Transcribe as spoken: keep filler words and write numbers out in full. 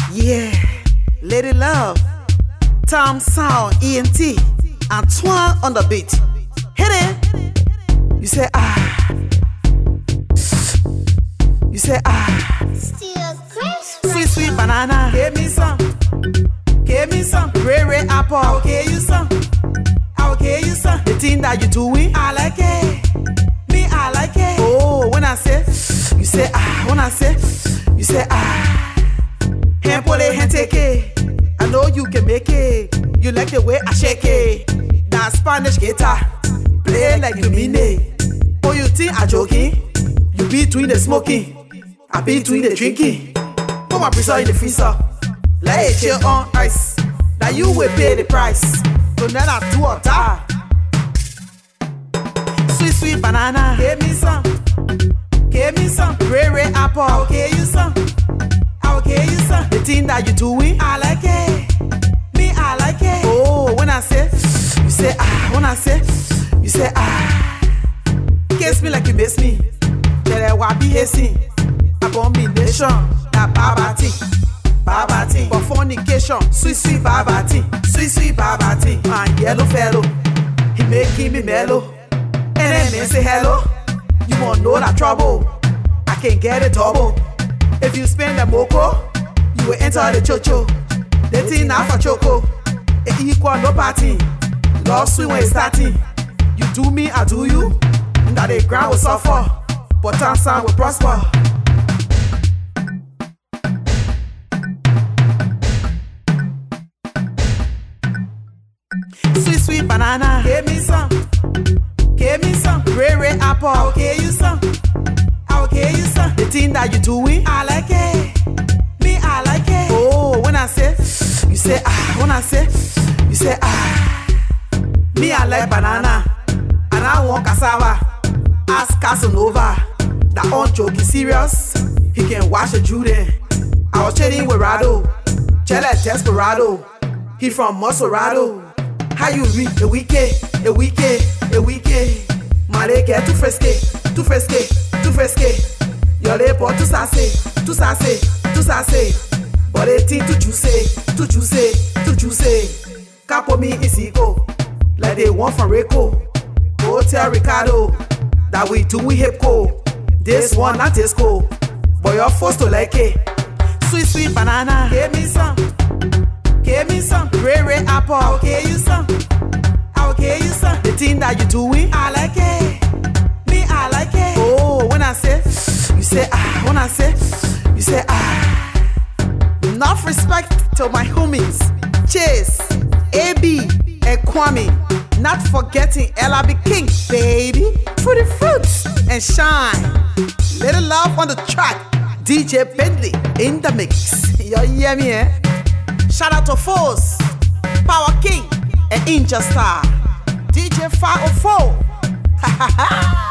Yeah, Lady Love, Tom Sound, E N T, Antoine on the beat. Hit it. You say ah. You say ah. Still crisp. Sweet sweet banana. Give me some. Give me some. Ray ray apple. I'll give you some. I'll give you some. The thing that you doing, I like it. Me, I like it. Oh, when I say, you say ah. When I say, you say ah. Hand pull it, hand take it. I know you can make it. You like the way I shake it. That Spanish guitar, play like you mean it. Oh, you think I joking? You between the smoking, I between the drinking. Put my pizza in the freezer, lay it chill on ice. Now you will pay the price. So now I do or die. Sweet sweet banana, give me some. Give me some. Ray ray apple, I'll give you some. I'll give you some. The thing that you doing, I like it. Me, I like it. Oh, when I say, you say ah. When I say, you say ah. Kiss me like you miss me. Tell her what be hissing. Abomination, that babati, babati. For fornication, sweet sweet babati, sweet sweet babati. My yellow fellow, he making me mellow. And then me say hello. You won't know that trouble. I can't get it double. If you spend the moko, you will enter the chocho. The thing now for choco. It equal no party. Love sweet when it's starting. You do me, I do you. That the ground will suffer, but time sound will prosper. Sweet sweet banana, give me some. Give me some. Ray ray apple, I'll give you some. I'll give you some. The thing that you doing, I like it. Me, I like it. Oh, when I say, you say ah. When I say, you say ah. Me, I like banana, and I want cassava. Ask Casanova, that on joking serious. He can wash a Jude. I was trading with Rado, Chela Desperado. He from Maserado. How you read a weekend, a weekend, a weekend. Maleke too fresque, too fresque, too fresque. Your labor too sassy, too sassy, too sassy. But they think too juicy, too juicy, too juicy. Capo me is ego, like they want from Rico. Hotel Ricardo. That we do we hip cool. This one not this cool. But you're forced to like it. Sweet sweet banana, give me some. Give me some. Ray ray apple, I'll give you some. I'll give you some. The thing that you doing, I like it. Me, I like it. Oh, when I say, you say ah. When I say, you say ah. Enough respect to my homies. Chase, A B, and Kwame. Not forgetting Ella B King, baby. Fruity fruits and shine. Little love on the track. D J Bentley in the mix. You hear me, eh? Shout out to Force, Power King, and Ninja Star. D J five oh four. Ha ha ha.